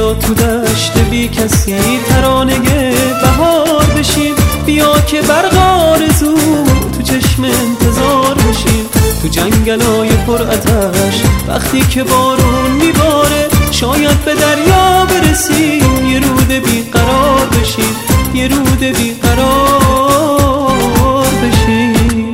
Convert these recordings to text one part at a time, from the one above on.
بیا تو دشت بی کسی ترانه بهار بشیم، بیا که برق آرزو تو چشم انتظار بشیم. تو جنگلای پر آتش وقتی که بارون میباره، شاید به دریا برسیم، یه رود بیقرار بشیم، یه رود بیقرار بشیم.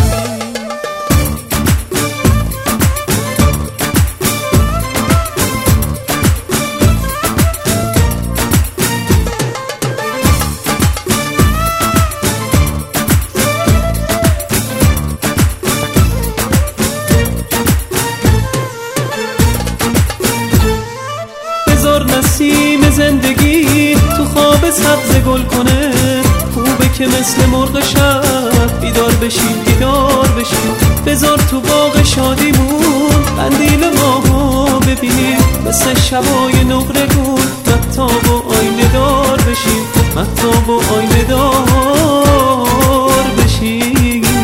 نسیم زندگی تو خواب سبز گل کنه، خوبه که مثل مرغ شب بیدار بشیم، بیدار بشیم. بذار تو باغ شادیمون قندیل ماهو ببینیم، مثل شبای نقره‌گون مهتاب و آینه دار بشیم، مهتاب و آینه دار بشیم.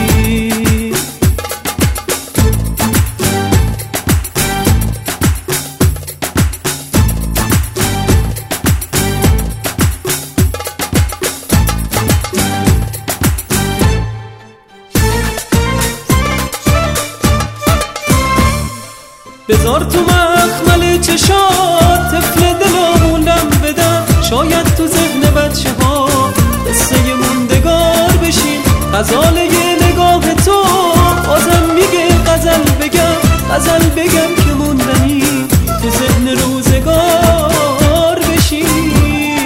بذار تو مخمل چشات طفل دلامونم بدم، شاید تو ذهن بچه ها قصه موندگار بشیم. غزال یه نگاه تو بازم میگه غزل بگم، غزل بگم که موندنی تو ذهن روزگار بشیم.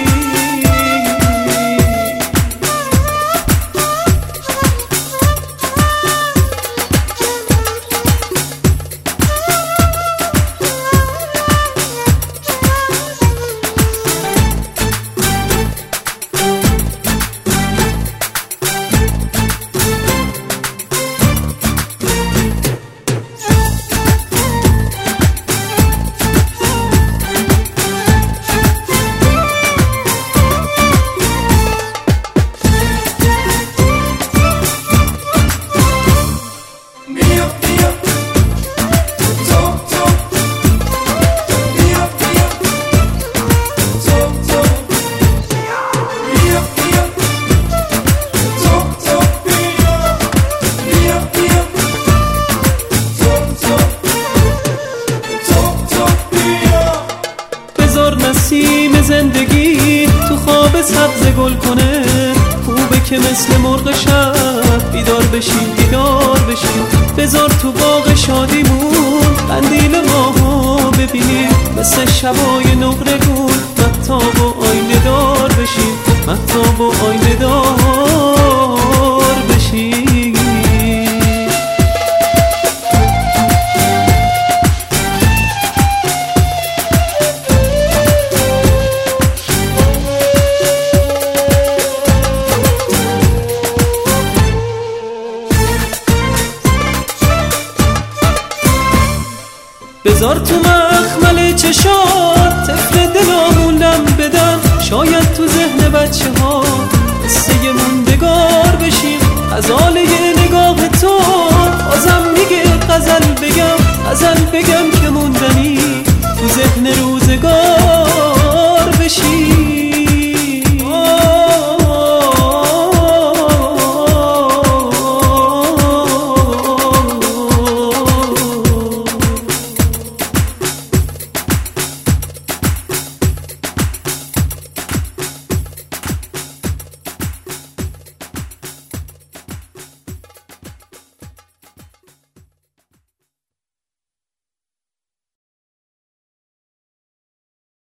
نسیم زندگی تو خواب سبز گل کنه، خوبه که مثل مرغ شب بیدار بشیم، بیدار بشیم. بذار تو باغ شادیمون قندیل ماهو ببینیم، مثل شبای نقره‌گون مهتاب و آینه دار بشیم، مهتاب و آینه دار بشیم. بذار تو مخمل چشات طفل دلامونم بدم، شاید تو ذهن بچه ها قصه موندگار بشیم. غزال یه نگاه تو بازم میگه غزل بگم، غزل بگم که موندنی تو ذهن روزگار بشیم.